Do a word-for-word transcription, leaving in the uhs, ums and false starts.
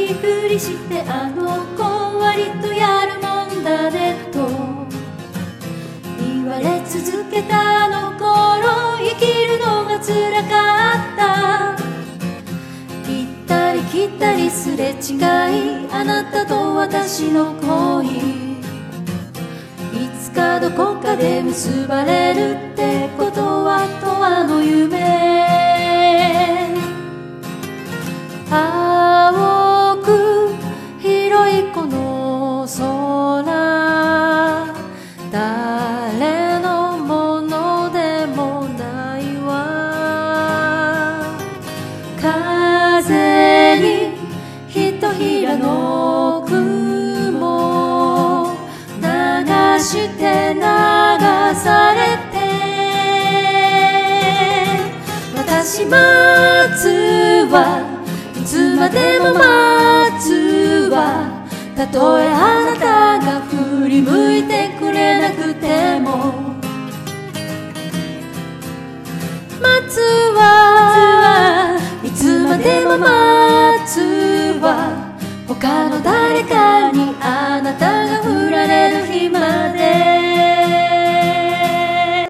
りふりしてあの子割とやるもんだねと言われ続けたあの頃生きるのが辛かった行ったり来たりすれ違いあなたと私の恋いつかどこかで結ばれるってことはとあの夢青く広いこの空誰のものでもないわ風にひとひらの雲流して流されて私待つはいつまでも待つわたとえあなたが振り向いてくれなくても待つわいつまでも待つわ他の誰